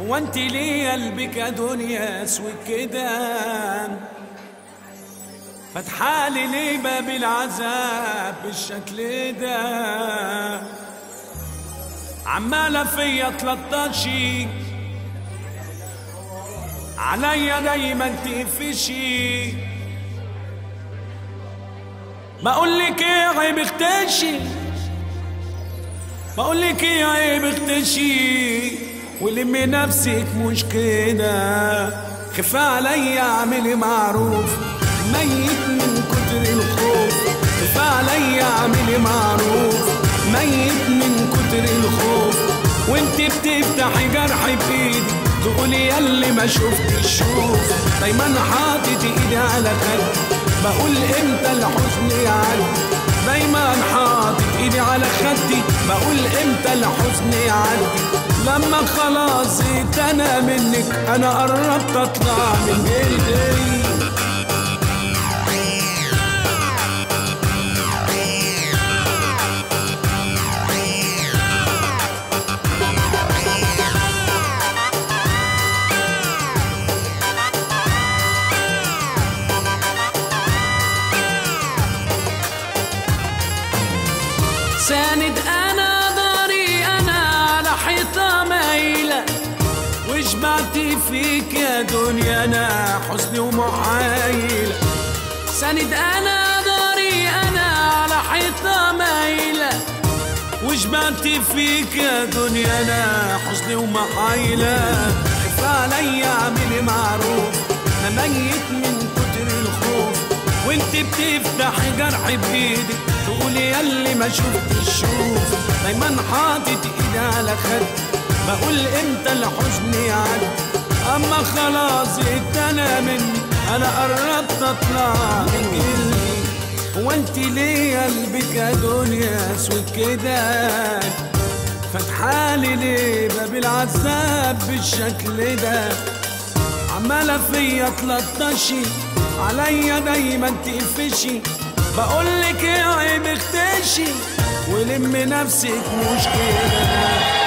هو انت ليه قلبك يا دنيا اسود كده؟ فتحالي ليه باب العذاب بالشكل ده؟ عمالة فيا 13 عليا دايما تقفشي. بقولك ايه عيب اختشي، بقولك ايه عيب اختشي ولمي نفسك مش كده. خف عليا اعملي معروف، ميت من كتر الخوف. خف عليا اعملي معروف، ميت من كتر الخوف. وانت بتفتحي جرحي بايدي تقولي ياللي ما شفتش شوف. دايما حاطط ايدي على خدي بقول امتى الحزن يعدي. دايما حاطط ايدي على خدي بقول امتى الحزن يعدي. لما خلاص زهقت انا منك انا قربت اطلع من جلدي. ساند انا ضهري انا على حيطه مايله، وشبعت فيك يا دنيا انا حزني ومحايله. ساند انا ضهري انا على حيطه مايله، وشبعت فيك يا دنيا انا حزني ومحايله. خف عليا اعملي معروف، انا ميت من كتر الخوف. وانت بتفتحي جرحي بايدك تقولي ياللي ما شفتش شوف. دايما حاطط ايدي على خدي بقول امتى الحزن يعدي. اما خلاص زهقت انا مني انا قربت اطلع من جلدي. هو انت ليه قلبك يا دنيا اسود كده؟ فتحالي ليه باب العذاب بالشكل ده؟ عمالة فيا 13 عليا دايما تقفشي. بقولك ايه عيب اختشي ولمي نفسك مش كده.